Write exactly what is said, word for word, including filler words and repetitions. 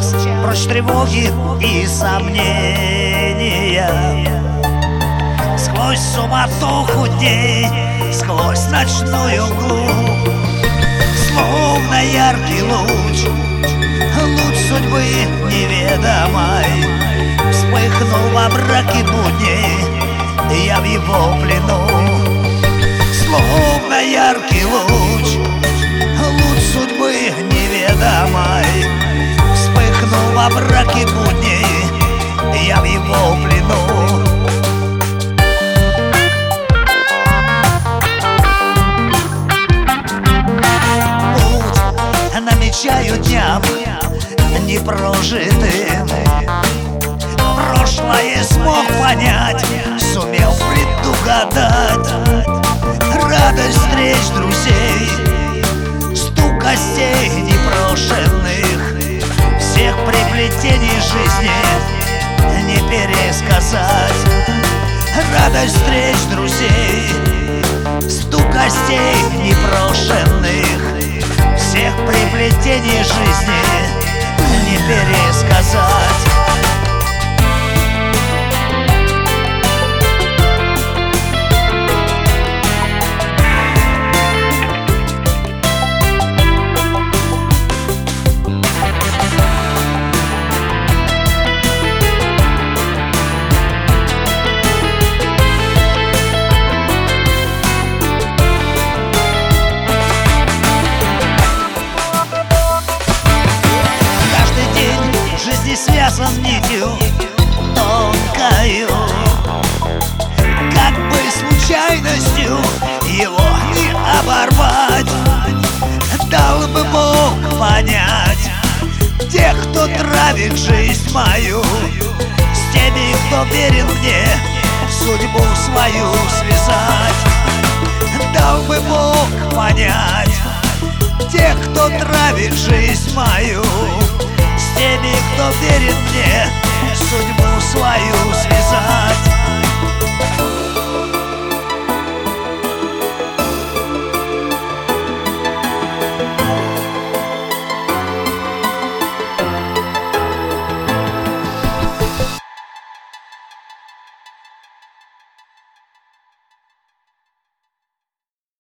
час, прочь тревоги и сомнения. Сквозь суматоху дней, сквозь ночную мглу, словно яркий луч, луч судьбы неведомой, вспыхнул во мраке будней, я в его плену. Словно яркий луч, луч судьбы неведомой, вспыхнул во мраке будней, я в его плену. Путь намечаю дням непрожитым, прошлое смог понять, сумел предугадать. Радость встреч друзей, стук костей непрошенных, всех приплетений жизни не пересказать. Радость встреч друзей, стук костей непрошенных, всех приплетений жизни не пересказать. Связан нитью тонкою, как бы случайностью его не оборвать. Дал бы Бог понять тех, кто травит жизнь мою, с теми, кто верен мне, судьбу свою связать. Дал бы Бог понять тех, кто травит жизнь мою, с теми, кто верит мне, судьбу свою связать.